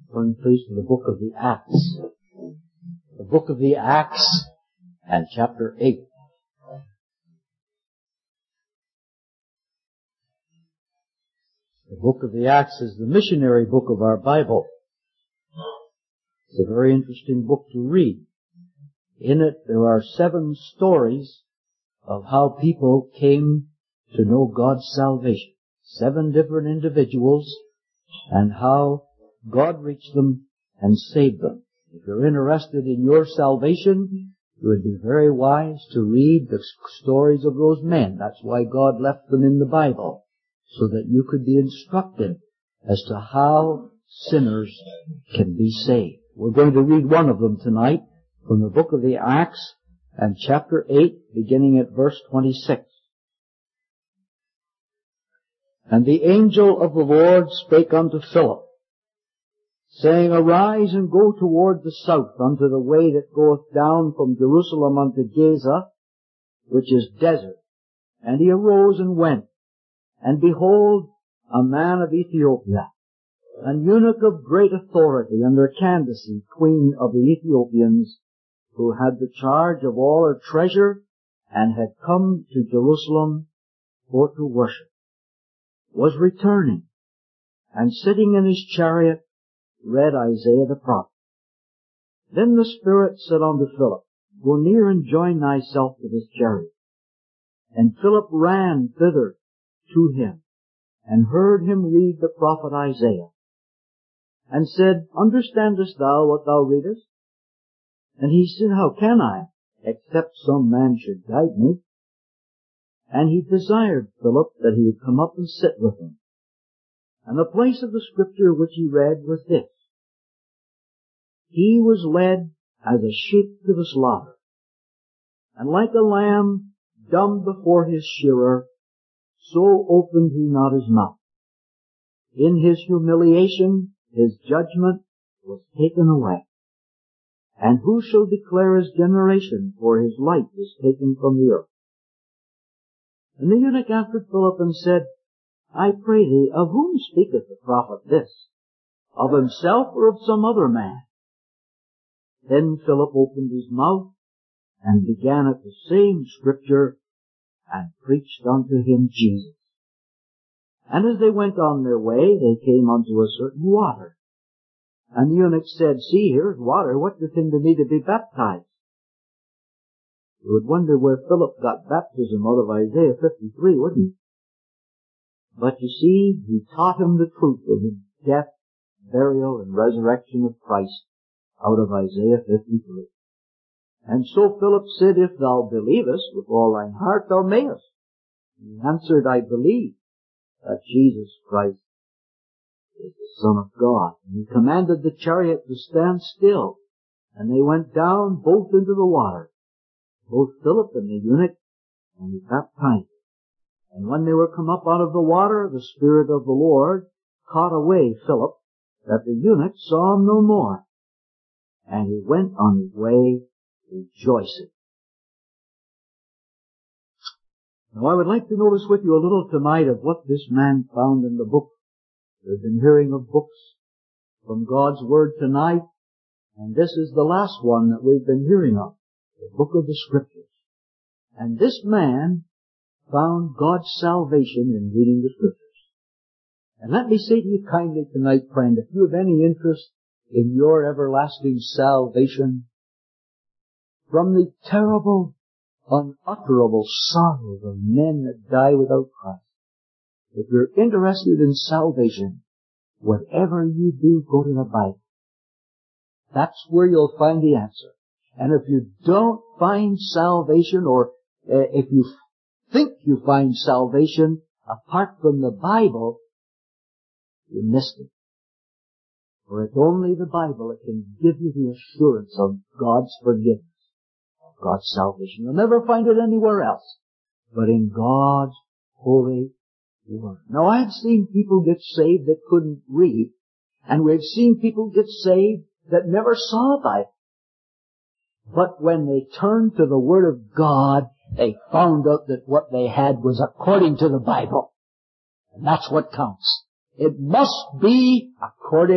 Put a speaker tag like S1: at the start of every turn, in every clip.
S1: Turn please to the book of the Acts. The book of the Acts and chapter 8. The book of the Acts is the missionary book of our Bible. It's a very interesting book to read. In it there are 7 stories of how people came to know God's salvation. 7 different individuals and how God reached them and saved them. If you're interested in your salvation, it would be very wise to read the stories of those men. That's why God left them in the Bible, so that you could be instructed as to how sinners can be saved. We're going to read one of them tonight from the book of the Acts and chapter 8, beginning at verse 26. And the angel of the Lord spake unto Philip, saying, Arise and go toward the south unto the way that goeth down from Jerusalem unto Gaza, which is desert. And he arose and went. And behold, a man of Ethiopia, an eunuch of great authority under Candace, queen of the Ethiopians, who had the charge of all her treasure, and had come to Jerusalem for to worship, was returning, and sitting in his chariot, read Isaiah the prophet. Then the Spirit said unto Philip, Go near and join thyself to this chariot. And Philip ran thither to him, and heard him read the prophet Isaiah, and said, Understandest thou what thou readest? And he said, How can I, except some man should guide me? And he desired Philip that he would come up and sit with him. And the place of the scripture which he read was this: He was led as a sheep to the slaughter, and like a lamb dumb before his shearer, so opened he not his mouth. In his humiliation his judgment was taken away. And who shall declare his generation? For his light is taken from the earth. And the eunuch answered Philip and said, I pray thee, of whom speaketh the prophet this? Of himself or of some other man? Then Philip opened his mouth and began at the same scripture and preached unto him Jesus. And as they went on their way, they came unto a certain water. And the eunuch said, See, here's water. What doth hinder me to be baptized? You would wonder where Philip got baptism out of Isaiah 53, wouldn't you? But you see, he taught him the truth of the death, burial, and resurrection of Christ out of Isaiah 53. And so Philip said, If thou believest with all thine heart, thou mayest. He answered, I believe that Jesus Christ is the Son of God. And he commanded the chariot to stand still. And they went down both into the water, both Philip and the eunuch, and he baptized him. And when they were come up out of the water, the Spirit of the Lord caught away Philip, that the eunuch saw him no more. And he went on his way rejoicing. Now I would like to notice with you a little tonight of what this man found in the book. We've been hearing of books from God's Word tonight, and this is the last one that we've been hearing of, the book of the Scriptures. And this man found God's salvation in reading the Scriptures. And let me say to you kindly tonight, friend, if you have any interest in your everlasting salvation from the terrible, unutterable sorrows of men that die without Christ, if you're interested in salvation, whatever you do, go to the Bible. That's where you'll find the answer. And if you don't find salvation, or if you think you find salvation apart from the Bible, you missed it. For it's only the Bible that can give you the assurance of God's forgiveness, of God's salvation. You'll never find it anywhere else but in God's holy Word. Now, I've seen people get saved that couldn't read, and we've seen people get saved that never saw a Bible. But when they turned to the Word of God, they found out that what they had was according to the Bible. And that's what counts. It must be according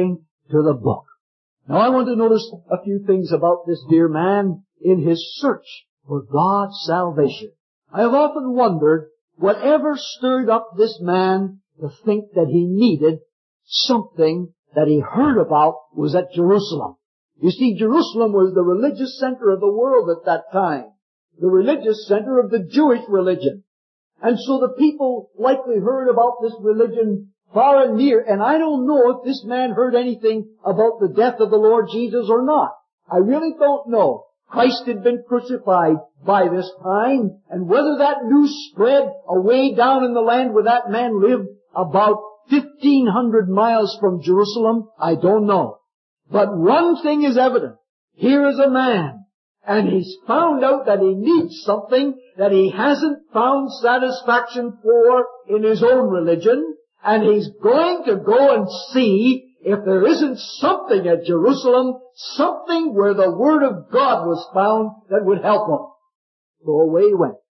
S1: to the book. Now I want to notice a few things about this dear man in his search for God's salvation. I have often wondered whatever stirred up this man to think that he needed something that he heard about was at Jerusalem. You see, Jerusalem was the religious center of the world at that time, the religious center of the Jewish religion. And so the people likely heard about this religion far and near, and I don't know if this man heard anything about the death of the Lord Jesus or not. I really don't know. Christ had been crucified by this time, and whether that news spread away down in the land where that man lived, about 1,500 miles from Jerusalem, I don't know. But one thing is evident. Here is a man, and he's found out that he needs something that he hasn't found satisfaction for in his own religion, and he's going to go and see if there isn't something at Jerusalem, something where the Word of God was found that would help him. So away he went.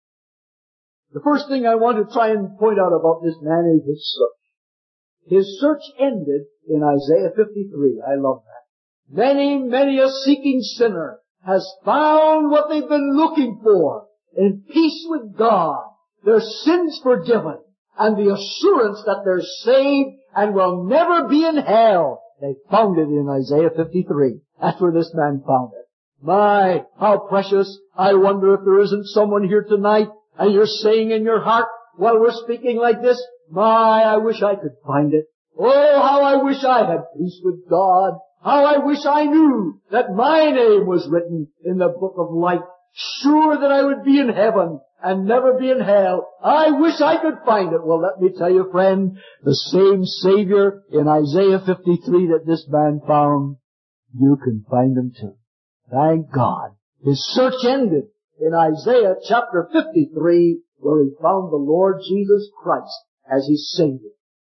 S1: The first thing I want to try and point out about this man is his search. His search ended in Isaiah 53. I love that. Many a seeking sinner has found what they've been looking for in peace with God, their sins forgiven, and the assurance that they're saved and will never be in hell. They found it in Isaiah 53. That's where this man found it. My, how precious. I wonder if there isn't someone here tonight and you're saying in your heart while we're speaking like this, my, I wish I could find it. Oh, how I wish I had peace with God. How I wish I knew that my name was written in the book of life. Sure that I would be in heaven and never be in hell. I wish I could find it. Well, let me tell you, friend, the same Savior in Isaiah 53 that this man found, you can find him too. Thank God. His search ended in Isaiah chapter 53, where he found the Lord Jesus Christ as his Savior.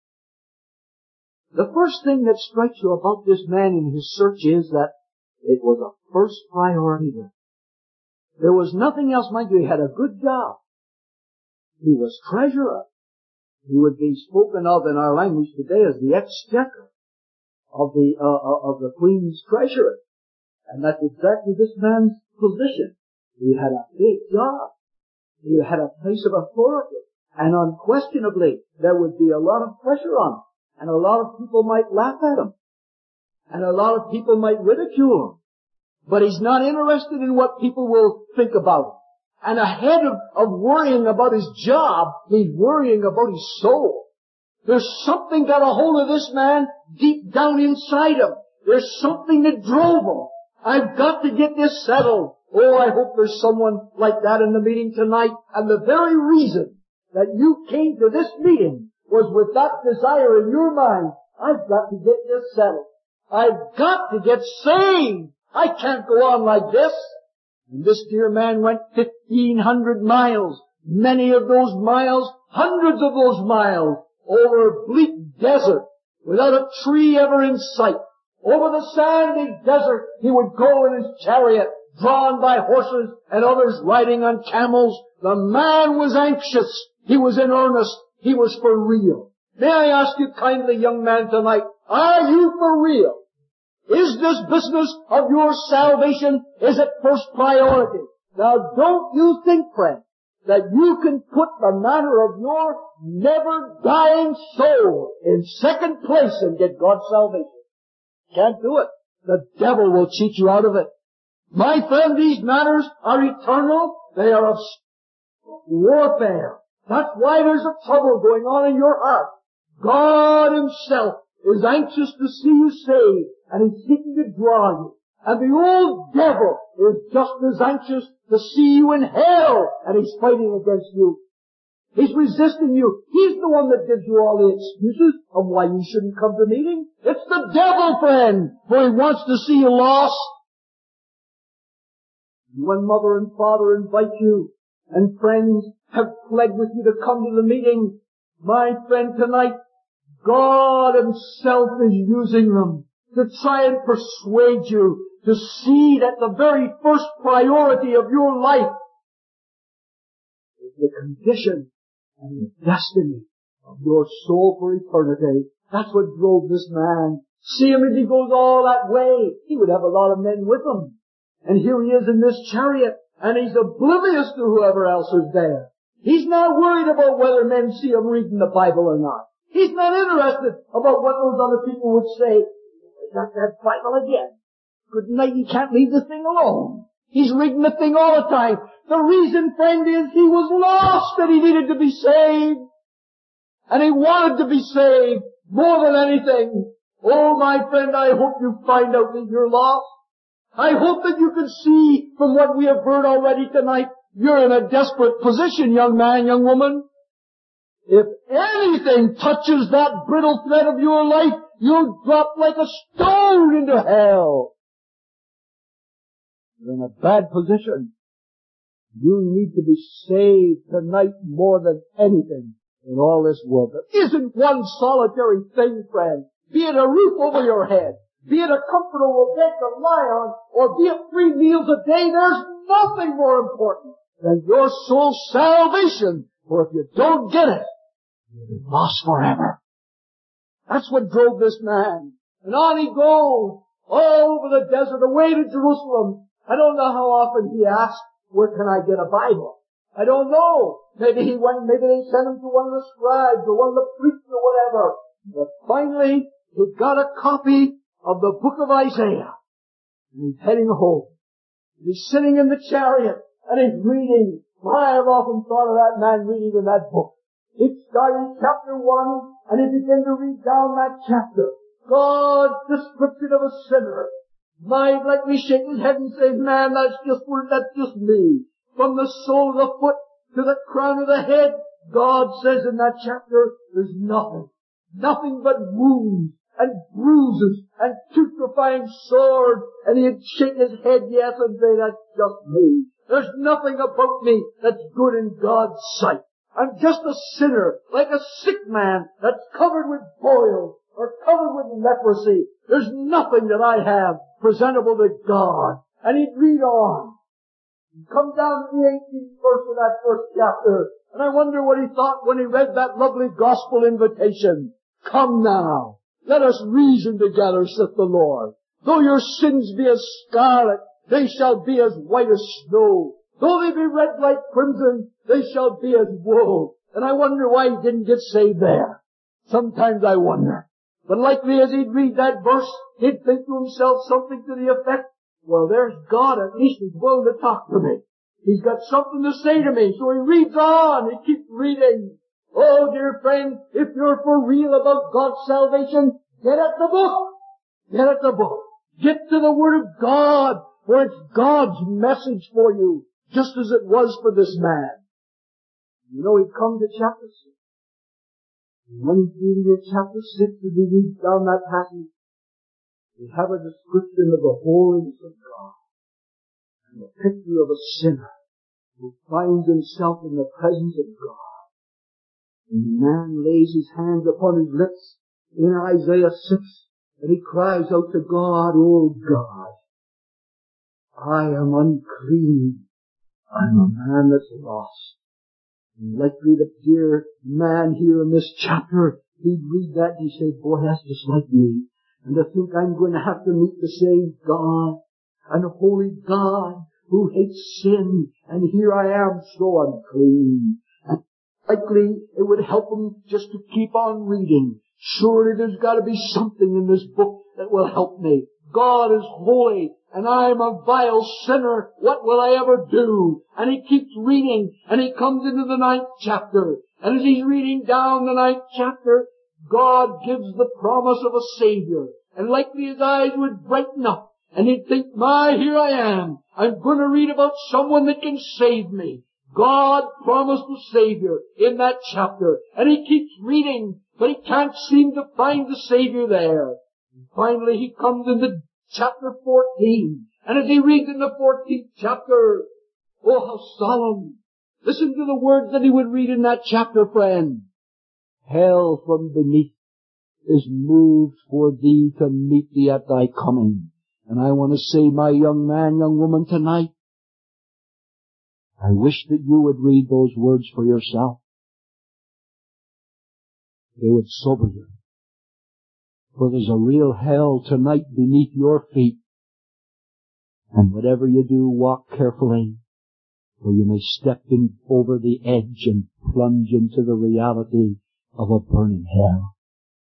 S1: The first thing that strikes you about this man in his search is that it was a first priority there. There was nothing else, mind you. He had a good job. He was treasurer. He would be spoken of in our language today as the exchequer of the Queen's treasury. And that's exactly this man's position. He had a big job. He had a place of authority. And unquestionably, there would be a lot of pressure on him. And a lot of people might laugh at him. And a lot of people might ridicule him. But he's not interested in what people will think about him. And ahead of worrying about his job, he's worrying about his soul. There's something got a hold of this man deep down inside him. There's something that drove him. I've got to get this settled. Oh, I hope there's someone like that in the meeting tonight. And the very reason that you came to this meeting was with that desire in your mind. I've got to get this settled. I've got to get saved. I can't go on like this. And this dear man went 1,500 miles. Many of those miles, hundreds of those miles, over a bleak desert, without a tree ever in sight. Over the sandy desert he would go in his chariot, drawn by horses and others riding on camels. The man was anxious. He was in earnest. He was for real. May I ask you kindly, young man, tonight, are you for real? Is this business of your salvation, is it first priority? Now don't you think, friend, that you can put the matter of your never-dying soul in second place and get God's salvation? Can't do it. The devil will cheat you out of it. My friend, these matters are eternal. They are of warfare. That's why there's a trouble going on in your heart. God Himself is anxious to see you saved, and He's seeking to draw you. And the old devil is just as anxious to see you in hell, and he's fighting against you. He's resisting you. He's the one that gives you all the excuses of why you shouldn't come to meeting. It's the devil, friend, for he wants to see you lost. When mother and father invite you, and friends have pled with you to come to the meeting, my friend, tonight, God Himself is using them to try and persuade you to see that the very first priority of your life is the condition and the destiny of your soul for eternity. That's what drove this man See him as he goes all that way. He would have a lot of men with him. And here he is in this chariot, and he's oblivious to whoever else is there. He's not worried about whether men see him reading the Bible or not. He's not interested about what those other people would say. "I got that Bible again. Good night, you can't leave the thing alone." He's reading the thing all the time. The reason, friend, is he was lost and he needed to be saved. And he wanted to be saved more than anything. Oh, my friend, I hope you find out that you're lost. I hope that you can see from what we have heard already tonight, you're in a desperate position, young man, young woman. If anything touches that brittle thread of your life, you'll drop like a stone into hell. You're in a bad position. You need to be saved tonight more than anything in all this world. There isn't one solitary thing, friend. Be it a roof over your head, be it a comfortable bed to lie on, or be it 3 meals a day, there's nothing more important than your soul's salvation. For if you don't get it, you'll be lost forever. That's what drove this man. And on he goes, all over the desert, away to Jerusalem. I don't know how often he asked, "Where can I get a Bible?" I don't know. Maybe he went, maybe they sent him to one of the scribes or one of the priests or whatever. But finally, he got a copy of the book of Isaiah. And he's heading home. He's sitting in the chariot and he's reading. I've often thought of that man reading in that book. It started chapter 1 and he began to read down that chapter. God's description of a sinner. Might like me shake his head and say, "Man, that's just me." From the sole of the foot to the crown of the head, God says in that chapter, there's nothing. Nothing but wounds and bruises and putrefying sores. And he'd shake his head, yes, and say, "That's just me. There's nothing about me that's good in God's sight. I'm just a sinner, like a sick man that's covered with boils or covered with leprosy. There's nothing that I have presentable to God." And he'd read on. He'd come down to the 18th verse of that first chapter. And I wonder what he thought when he read that lovely gospel invitation. "Come now, let us reason together, saith the Lord. Though your sins be as scarlet, they shall be as white as snow. Though they be red like crimson, they shall be as wool." And I wonder why he didn't get saved there. Sometimes I wonder. But likely as he'd read that verse, he'd think to himself something to the effect, "Well, there's God, at least he's willing to talk to me. He's got something to say to me." So he reads on, he keeps reading. Oh, dear friend, if you're for real about God's salvation, get at the book. Get at the book. Get to the Word of God, for it's God's message for you, just as it was for this man. You know, he'd come to chapter 6. And when he's reading in chapter 6, as he reads down that passage, we have a description of the holiness of God and the picture of a sinner who finds himself in the presence of God. And the man lays his hands upon his lips in Isaiah 6 and he cries out to God, "Oh God, I am unclean. I'm a man that's lost." And likely the dear man here in this chapter, he'd read that and he'd say, "Boy, that's just like me. And to think I'm going to have to meet the same God, an holy God who hates sin, and here I am so unclean." And likely it would help him just to keep on reading. Surely there's got to be something in this book that will help me. God is holy, and I'm a vile sinner. What will I ever do? And he keeps reading, and he comes into the 9th chapter. And as he's reading down the 9th chapter, God gives the promise of a Savior. And likely his eyes would brighten up, and he'd think, "My, here I am. I'm going to read about someone that can save me." God promised a Savior in that chapter. And he keeps reading, but he can't seem to find the Savior there. And finally he comes into chapter 14. And as he reads in the 14th chapter, oh, how solemn. Listen to the words that he would read in that chapter, friend. "Hell from beneath is moved for thee to meet thee at thy coming." And I want to say, my young man, young woman, tonight, I wish that you would read those words for yourself. They would sober you. For there's a real hell tonight beneath your feet. And whatever you do, walk carefully, or you may step in over the edge and plunge into the reality of a burning hell.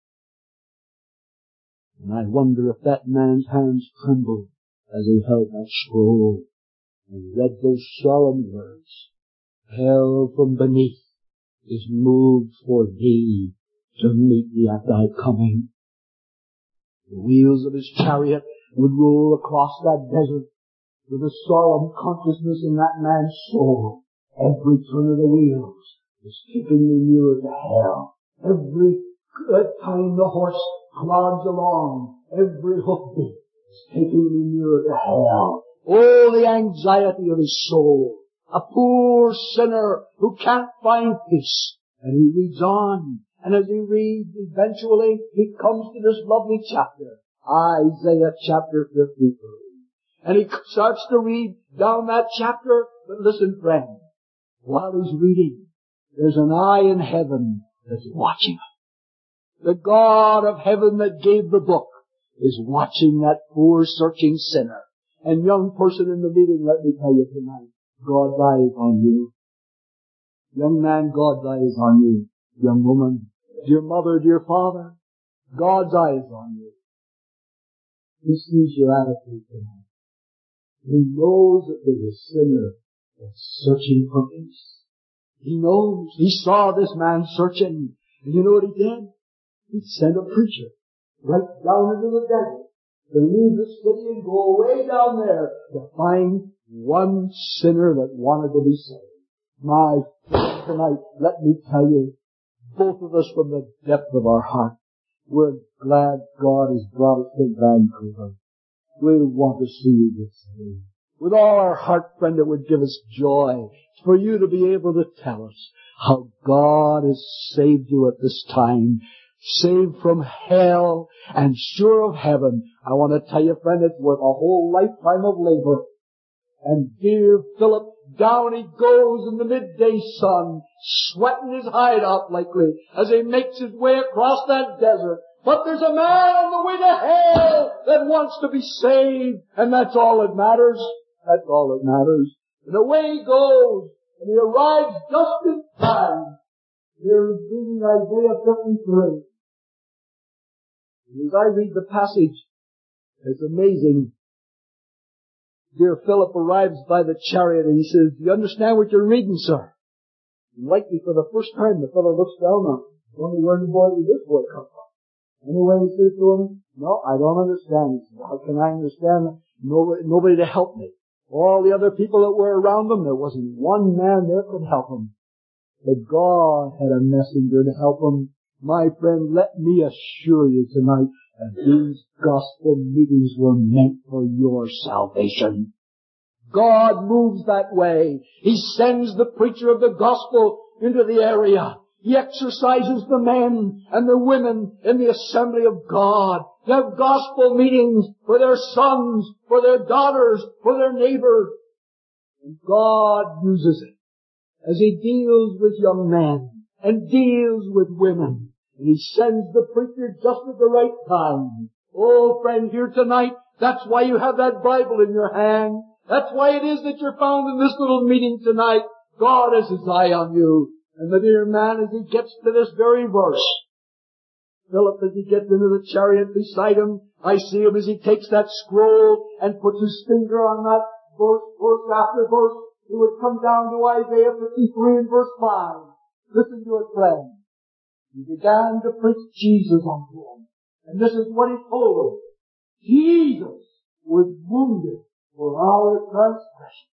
S1: And I wonder if that man's hands trembled as he held that scroll and read those solemn words. Hell from beneath is moved for thee to meet thee at thy coming. The wheels of his chariot would roll across that desert with a solemn consciousness in that man's soul. Every turn of the wheels is keeping me nearer to hell. Every time the horse plods along, every hoofbeat is taking me nearer to hell. Oh, the anxiety of his soul. A poor sinner who can't find peace. And he reads on. And as he reads, eventually he comes to this lovely chapter, Isaiah chapter 53. And he starts to read down that chapter. But listen, friend, while he's reading, there's an eye in heaven that's watching him. The God of heaven that gave the book is watching that poor searching sinner. And young person in the meeting, let me tell you tonight, God's eye is on you. Young man, God's eye is on you. Young woman, dear mother, dear father, God's eye is on you. He sees your attitude tonight. He knows that there's a sinner that's searching for peace. He knows. He saw this man searching. And you know what he did? He sent a preacher right down into the desert to leave the city and go way down there to find one sinner that wanted to be saved. My friend, tonight, let me tell you, both of us from the depth of our heart, we're glad God has brought us to Vancouver. We want to see you get saved. With all our heart, friend, it would give us joy for you to be able to tell us how God has saved you at this time. Saved from hell and sure of heaven. I want to tell you, friend, it's worth a whole lifetime of labor. And dear Philip, down he goes in the midday sun, sweating his hide out likely, as he makes his way across that desert. But there's a man on the way to hell that wants to be saved, and that's all that matters. That's all that matters. And away he goes, and he arrives just in time. Here he's reading Isaiah 53. And as I read the passage, it's amazing. Dear Philip arrives by the chariot and he says, "Do you understand what you're reading, sir?" And likely for the first time the fellow looks down on him. Wonder where in the boy did this boy come from? Anyway, he says to him, "No, I don't understand." He says, "How can I understand? Nobody to help me." All the other people that were around him, there wasn't one man there could help him. But God had a messenger to help him. My friend, let me assure you tonight that these gospel meetings were meant for your salvation. God moves that way. He sends the preacher of the gospel into the area. He exercises the men and the women in the assembly of God. They have gospel meetings for their sons, for their daughters, for their neighbors. And God uses it as He deals with young men and deals with women. And He sends the preacher just at the right time. Oh, friend, here tonight, that's why you have that Bible in your hand. That's why it is that you're found in this little meeting tonight. God has His eye on you. And the dear man, as he gets to this very verse, Philip, as he gets into the chariot beside him, I see him as he takes that scroll and puts his finger on that verse after verse. He would come down to Isaiah 53 and verse 5. Listen to it, friend. He began to preach Jesus unto him. And this is what he told them. Jesus was wounded for our transgressions.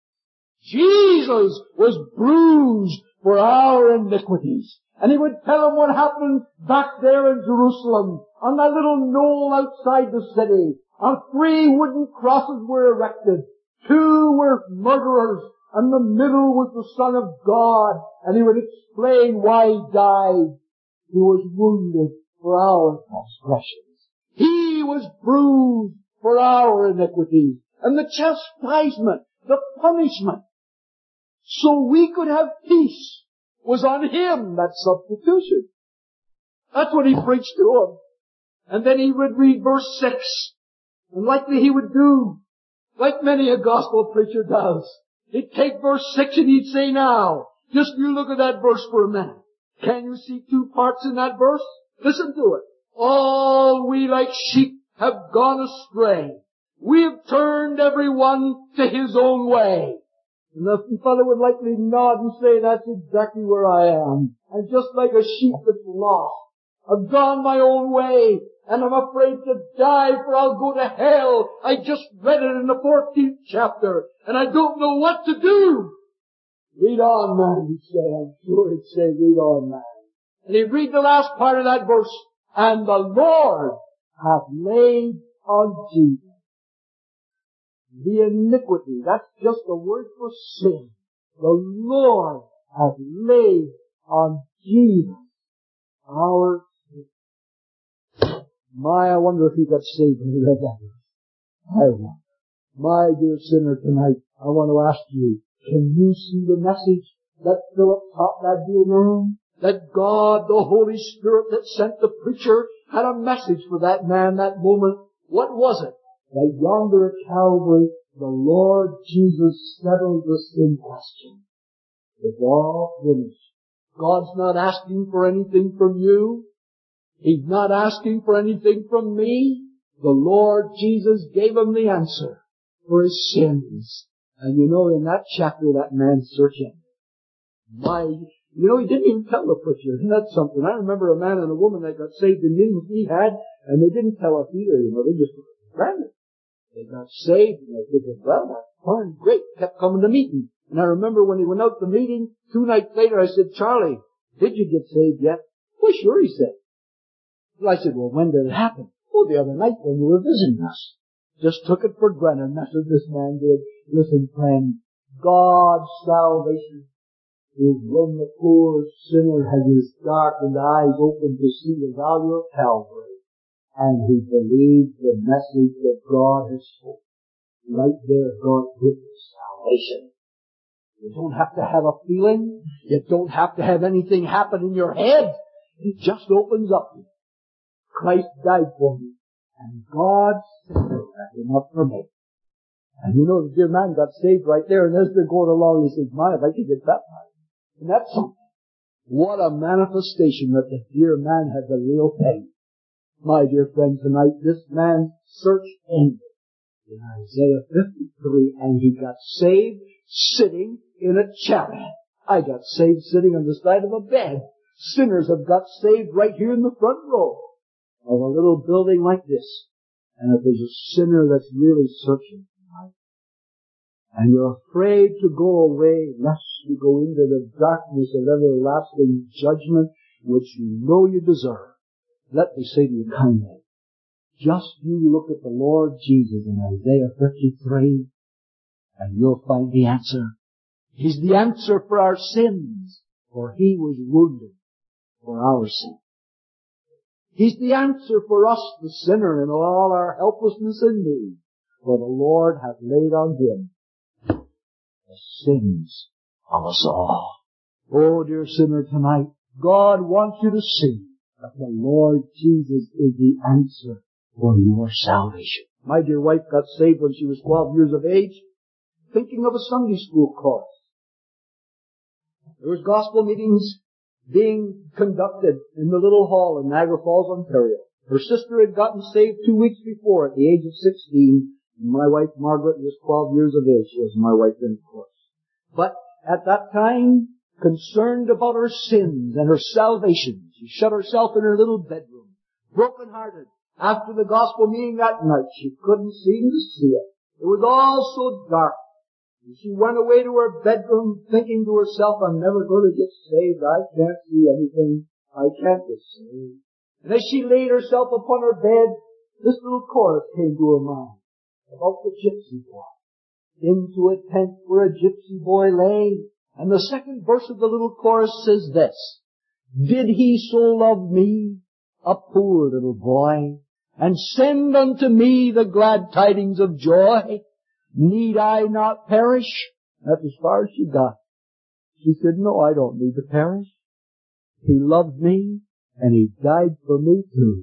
S1: Jesus was bruised for our iniquities. And he would tell them what happened back there in Jerusalem, on that little knoll outside the city. 3 wooden crosses were erected. 2 were murderers, and the middle was the Son of God. And he would explain why he died. He was wounded for our transgressions. He was bruised for our iniquities. And the chastisement, the punishment, so we could have peace, was on Him, that substitution. That's what He preached to them. And then he would read verse 6. And likely he would do, like many a gospel preacher does. He'd take verse 6 and he'd say, now, just you look at that verse for a minute. Can you see two parts in that verse? Listen to it. All we like sheep have gone astray. We have turned every one to his own way. And the fellow would likely nod and say, that's exactly where I am. I'm just like a sheep that's lost. I've gone my own way, and I'm afraid to die, for I'll go to hell. I just read it in the 14th chapter, and I don't know what to do. Read on, man, he'd say. I'm sure he'd say, read on, man. And he'd read the last part of that verse, and the Lord hath laid on Jesus the iniquity. That's just a word for sin. The Lord hath laid on Jesus our sin. My, I wonder if he got saved when he read that verse. I wonder. My dear sinner, tonight, I want to ask you, can you see the message that Philip taught that dear man? That God, the Holy Spirit that sent the preacher, had a message for that man that moment. What was it? That yonder at Calvary, the Lord Jesus settled the sin question. It's all finished. God's not asking for anything from you. He's not asking for anything from me. The Lord Jesus gave him the answer for his sins. And you know, in that chapter, that man's searching. He didn't even tell the preacher. Isn't that something? I remember a man and a woman that got saved in meetings we had, and they didn't tell us either. They just ran it. They got saved, and they said, well, that's fine, great. Kept coming to meeting. And I remember when he went out to meeting, 2 nights later, I said, Charlie, did you get saved yet? Well, sure, he said. Well, I said, well, when did it happen? Oh, the other night when you were visiting us. Just took it for granted. That's what this man did. Listen, friend, God's salvation is when the poor sinner has his darkened eyes open to see the value of Calvary, and he believes the message that God has spoken. Right there, God gives salvation. You don't have to have a feeling. You don't have to have anything happen in your head. It just opens up to you. Christ died for me, and God said that enough for me. And the dear man got saved right there, and as they're going along, he says, my, if I could get baptized. And that's something. What a manifestation that the dear man had the real thing. My dear friend, tonight, this man's search ended in Isaiah 53, and he got saved sitting in a chariot. I got saved sitting on the side of a bed. Sinners have got saved right here in the front row of a little building like this. And if there's a sinner that's really searching tonight, and you're afraid to go away lest you go into the darkness of everlasting judgment, which you know you deserve, let me say to you kindly, just you look at the Lord Jesus in Isaiah 53, and you'll find the answer. He's the answer for our sins, for He was wounded for our sin. He's the answer for us, the sinner, in all our helplessness and need, for the Lord hath laid on Him the sins of us all. Oh, dear sinner, tonight, God wants you to see that the Lord Jesus is the answer for your salvation. My dear wife got saved when she was 12 years of age, thinking of a Sunday school course. There was gospel meetings being conducted in the little hall in Niagara Falls, Ontario. Her sister had gotten saved 2 weeks before at the age of 16. And my wife, Margaret, was 12 years of age. She was my wife then, of course. But at that time, concerned about her sins and her salvation, she shut herself in her little bedroom, broken-hearted. After the gospel meeting that night, she couldn't seem to see it. It was all so dark. And she went away to her bedroom thinking to herself, I'm never going to get saved. I can't see anything. I can't get saved. And as she laid herself upon her bed, this little chorus came to her mind about the gypsy boy. Into a tent where a gypsy boy lay. And the second verse of the little chorus says this: Did He so love me, a poor little boy, and send unto me the glad tidings of joy? Need I not perish? That's as far as she got. She said, no, I don't need to perish. He loved me, and He died for me too.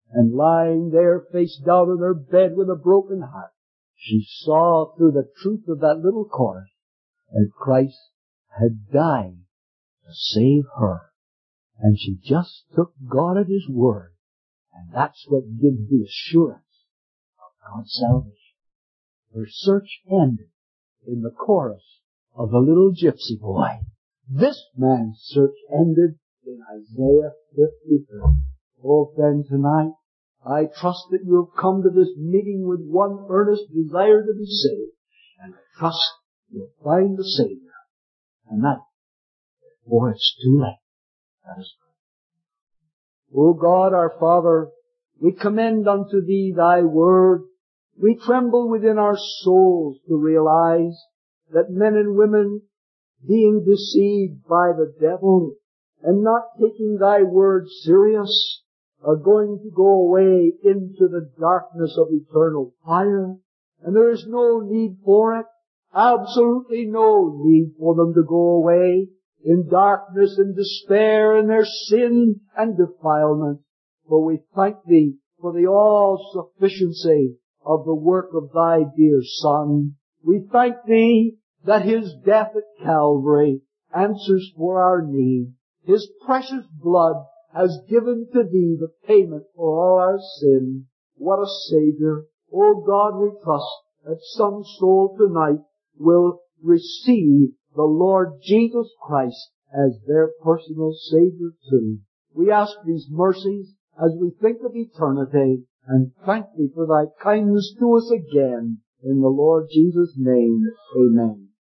S1: And lying there face down in her bed with a broken heart, she saw through the truth of that little chorus that Christ had died to save her. And she just took God at His word. And that's what gives the assurance of God's salvation. Her search ended in the chorus of the little gypsy boy. This man's search ended in Isaiah 53. Oh, friend, tonight, I trust that you have come to this meeting with one earnest desire to be saved. And I trust you'll find the Savior tonight before it's too late. Let us pray. O God, our Father, we commend unto Thee Thy word. We tremble within our souls to realize that men and women, being deceived by the devil and not taking Thy word serious, are going to go away into the darkness of eternal fire. And there is no need for it. Absolutely no need for them to go away in darkness and despair in their sin and defilement. For we thank Thee for the all-sufficiency of the work of Thy dear Son. We thank Thee that His death at Calvary answers for our need. His precious blood has given to Thee the payment for all our sin. What a Savior. Oh God, we trust that some soul tonight will receive the Lord Jesus Christ as their personal Savior too. We ask these mercies as we think of eternity, and thank Thee for Thy kindness to us again. In the Lord Jesus' name, amen.